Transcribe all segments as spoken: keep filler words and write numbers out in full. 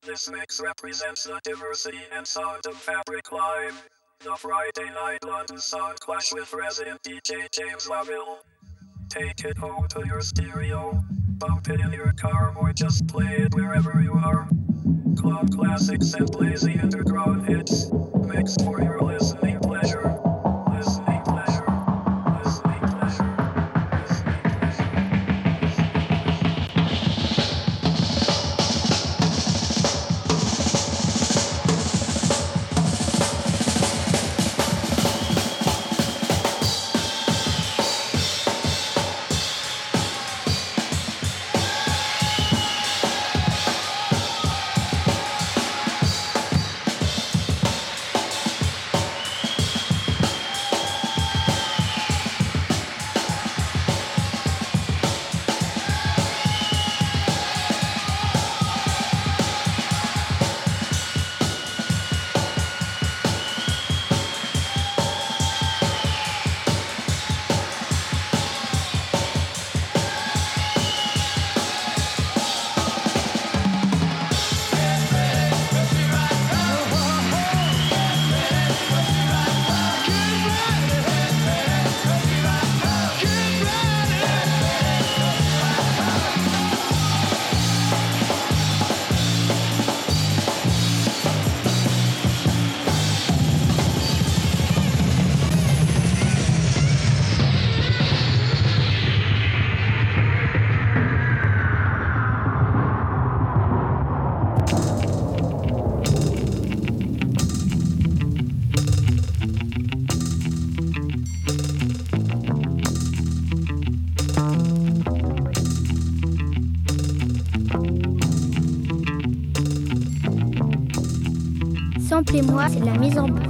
This mix represents the diversity and sound of Fabric Live. The Friday Night London Sound Clash with resident D J James Laville. Take it home to your stereo, bump it in your car or just play it wherever you are. Club classics and blazing underground hits, mixed for your listening pleasure. Listening pleasure. Listening pleasure. Listening pleasure. Samplez-moi, c'est de la mise en bouche.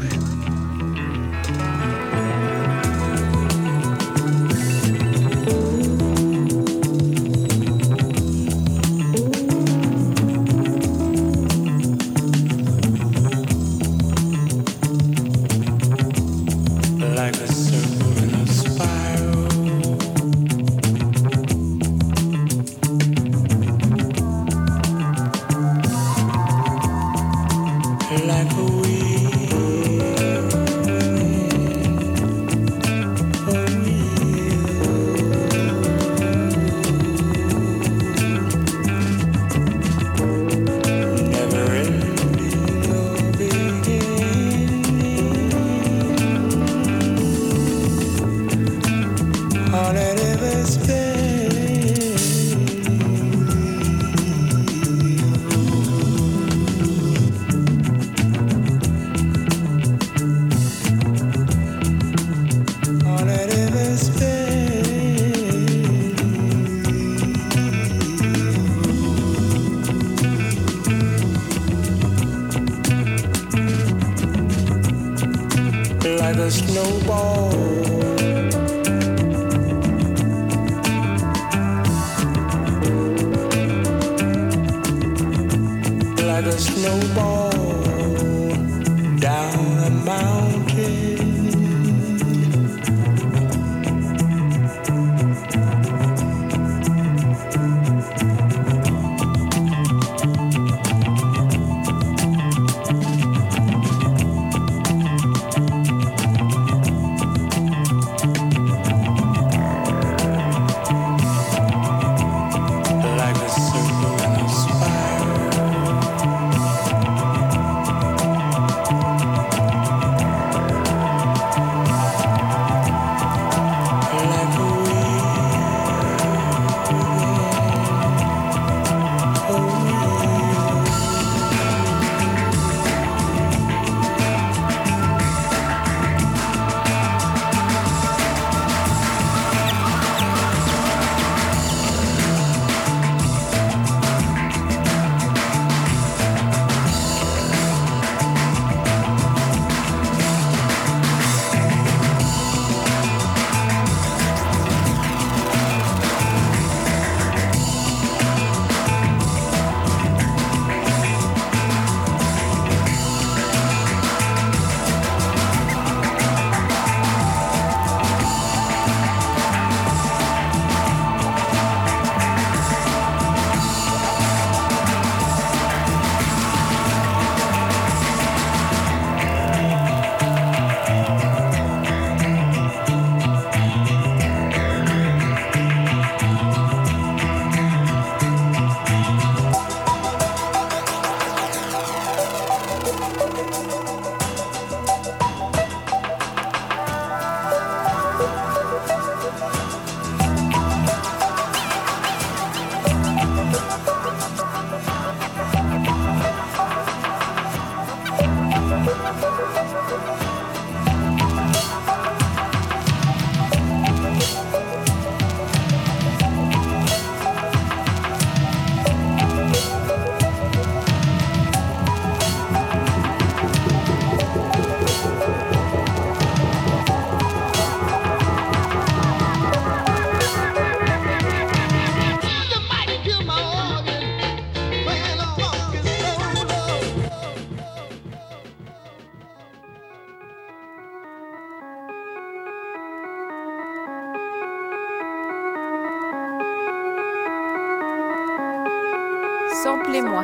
Samplez-moi.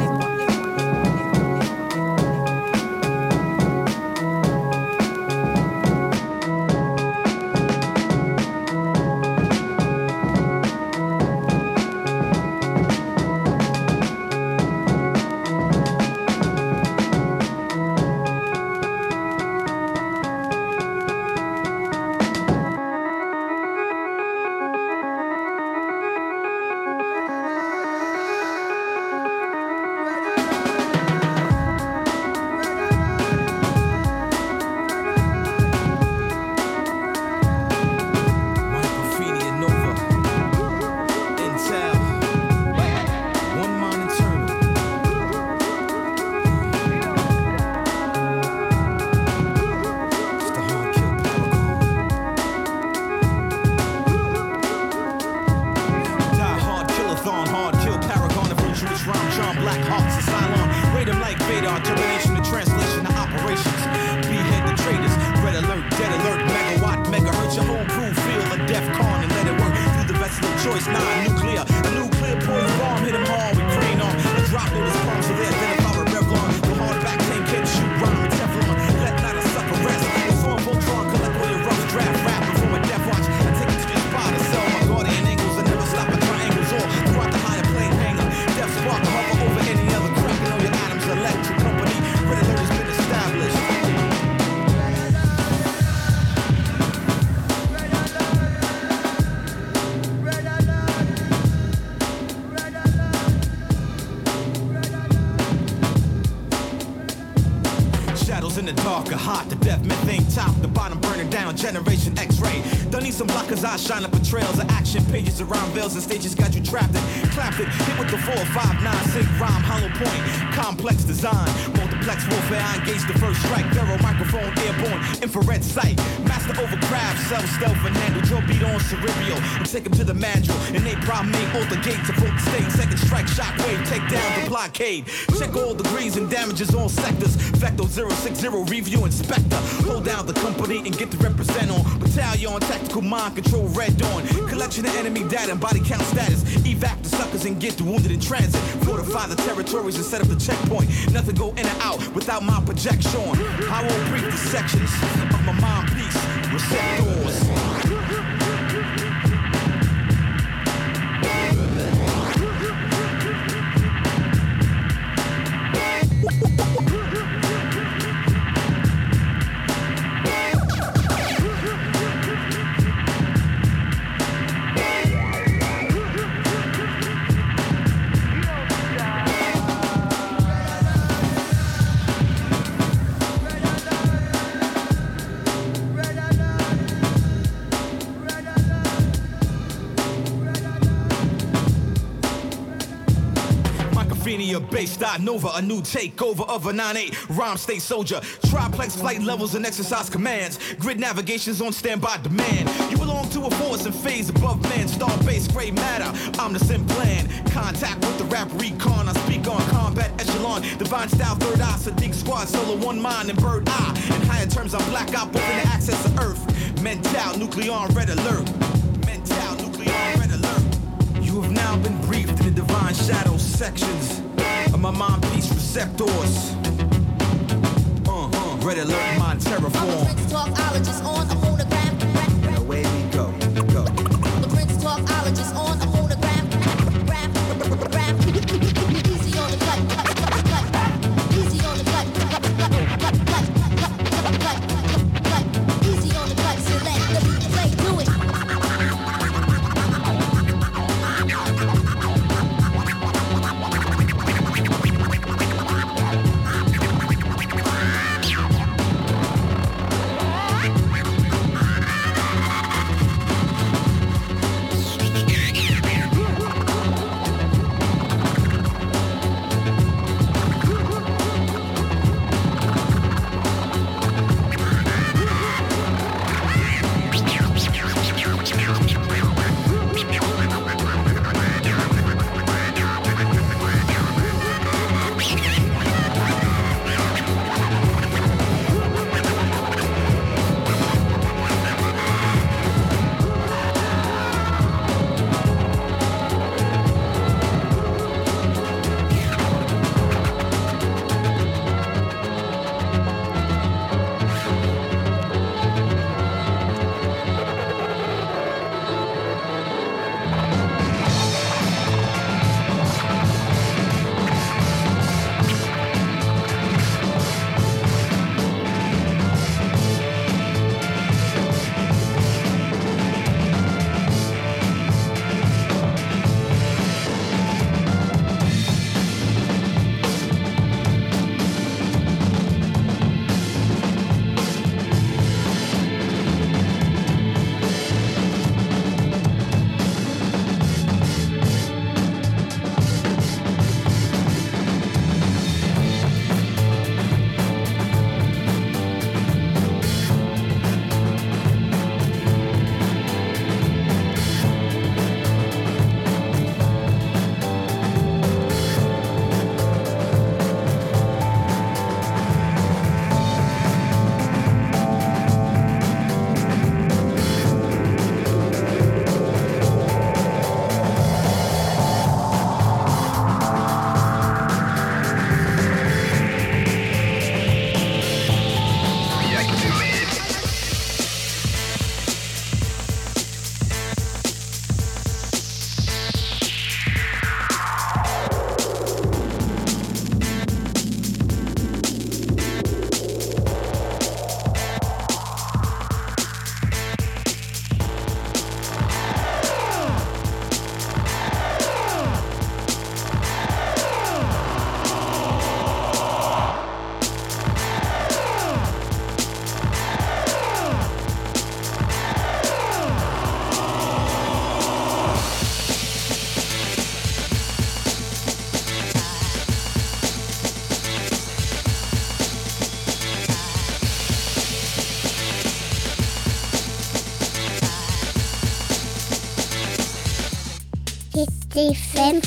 Generation X-ray. Don't need some blockers, I shine up the trails of action pages around veils and stages got you trapped in. Clapped it, hit with the four, five, nine, sync, rhyme, hollow point, complex design, multiplex warfare. I engage the first strike, thorough microphone, airborne, infrared sight, master over craft, self stealth and handle. Your beat on cerebral and take him to the mandrill. And they problem me, hold the gate to vote the state. Second strike, shockwave, take down the blockade. Check all degrees and damages on sectors. Vector zero six zero, review inspector. Hold down the company and get the represent on. Battalion, tactical mind control, red dawn. Collection of enemy data and body count status. Evac the suckers and get the wounded in transit. Fortify the territories and set up the checkpoint. Nothing go in and out without my projection. I will brief the sections of my mind piece. Receptors. Base dot Nova, a new takeover of a nine eight rhyme state soldier. Triplex flight levels and exercise commands. Grid navigations on standby demand. You belong to a force and phase above man. Star base gray matter. I'm the sim plan. Contact with the rap recon. I speak on combat echelon. Divine style third eye. Sadiq squad solo one mind and bird eye. In higher terms I'm black out open the access to earth. Mental nuclear red alert. Mental nuclear red alert. You have now been briefed in the divine shadow sections of my mind piece receptors. Uh-huh. Red alert, mind terraform. The Prince Talkologist on a phonograph. And away we go, go. The Prince Talkologist on a phonograph. Rap, rap. Easy on the cut, cut, cut, cut. Easy on the cut, cut, cut, cut, cut, cut, cut. Easy on the cut, select the beat, play, do it. T F M.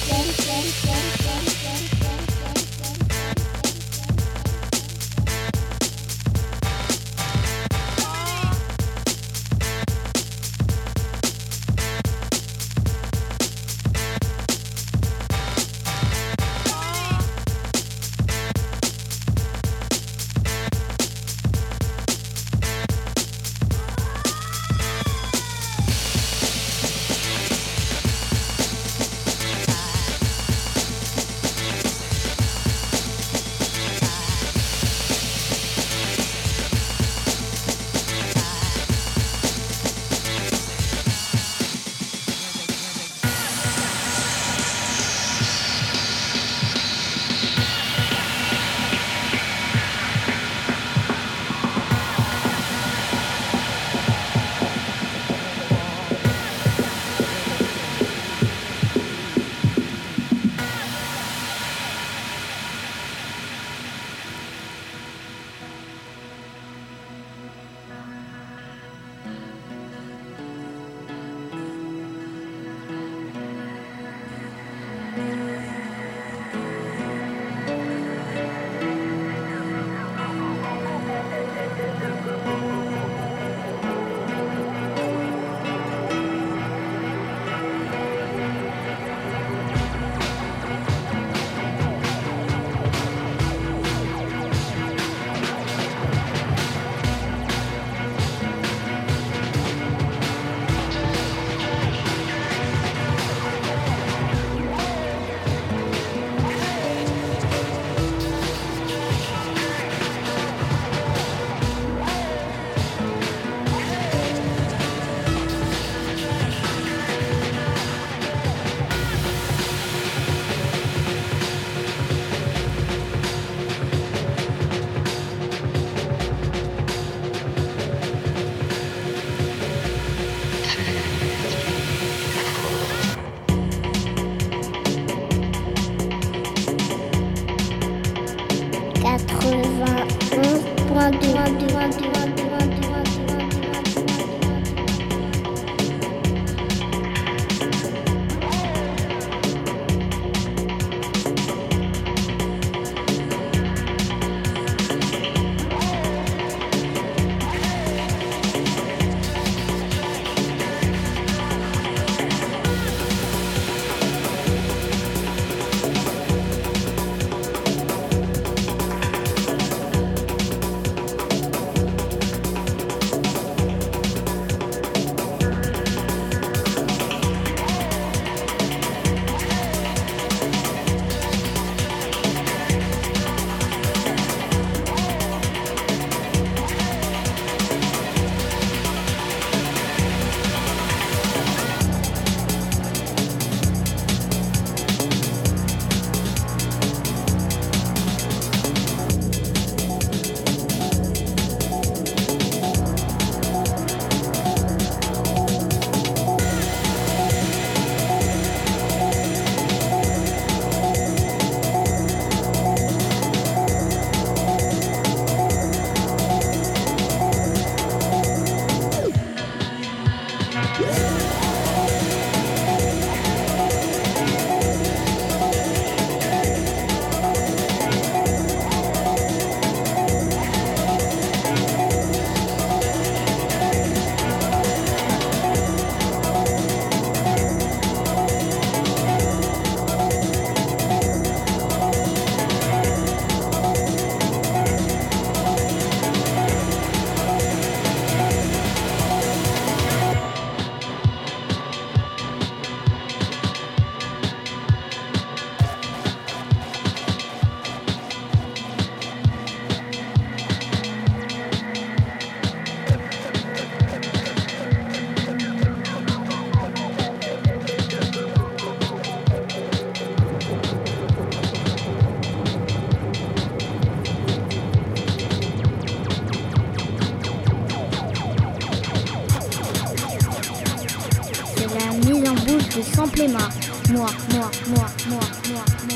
de sampler moi, moi, moi, moi, moi, moi, moi.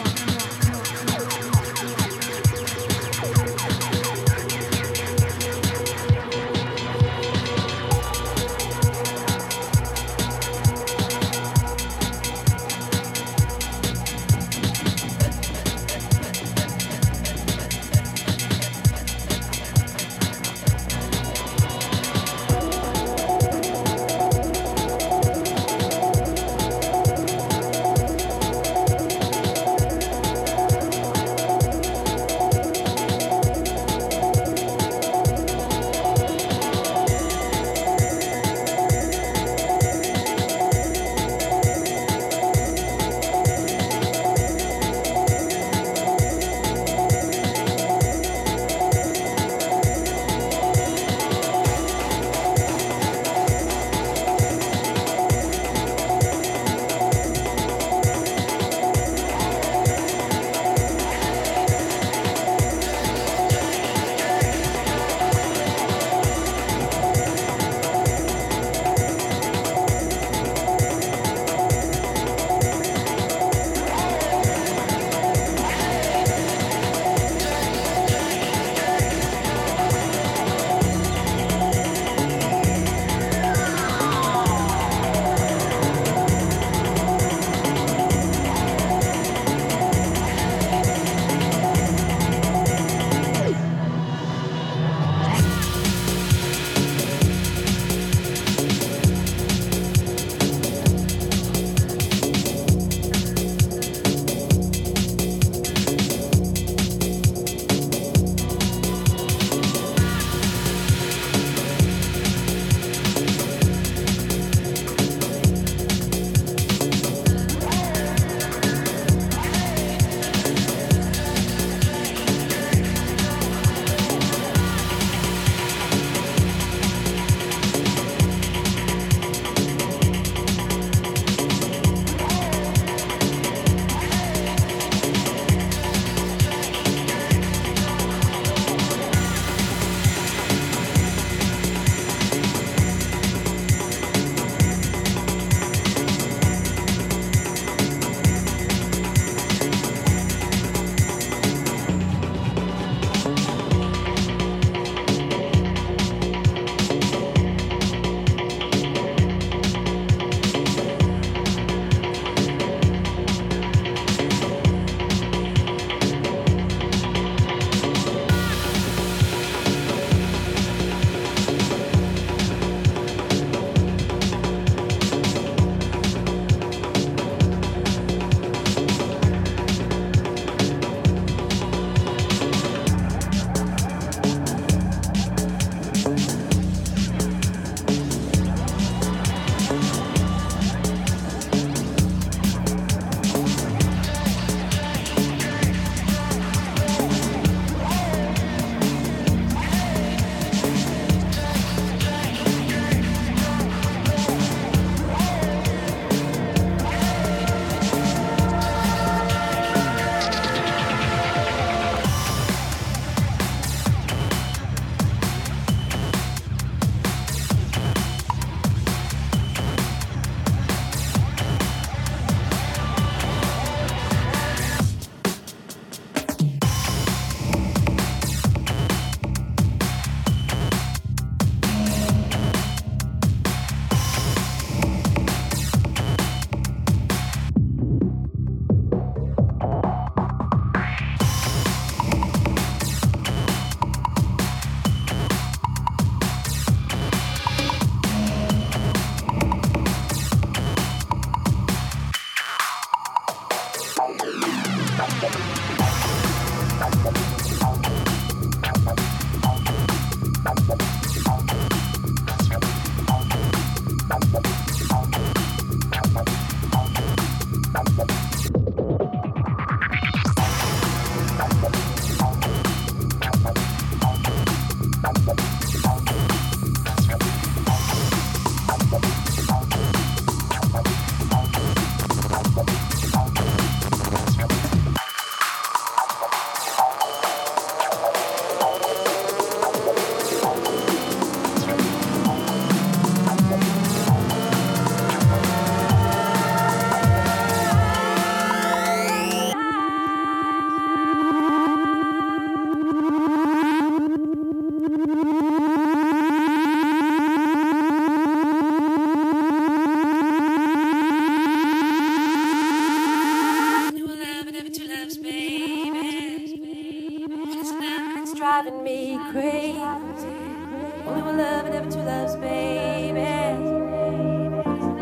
driving me crazy. Only one love and never two loves, baby. Only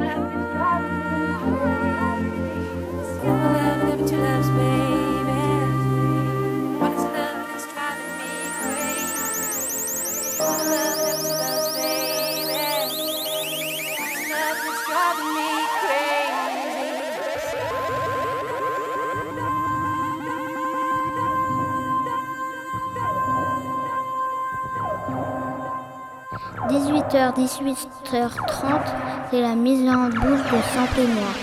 one love and never two loves, baby. What is love that's driving me crazy? Only love and never two loves, baby. What is love that's driving me crazy? dix-huit heures, dix-huit heures trente, c'est la mise en bouche de Sample et moi.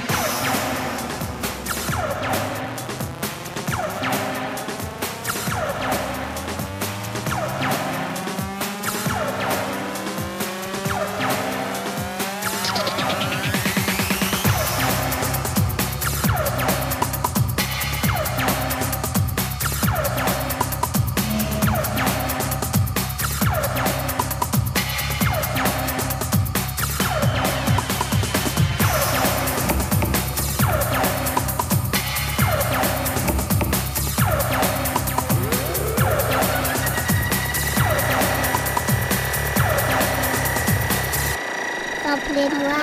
Sample et moi.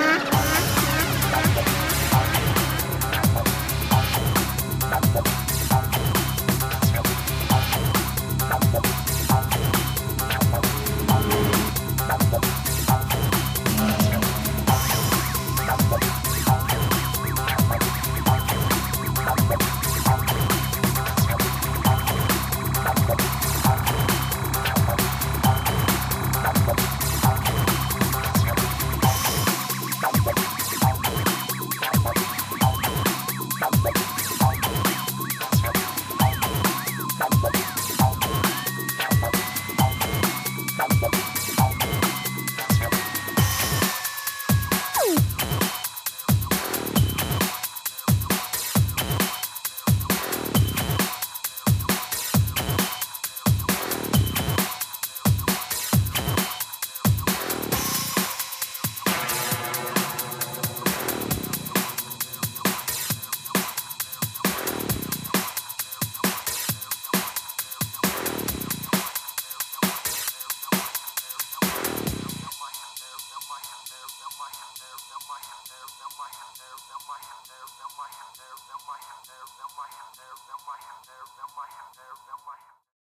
There might have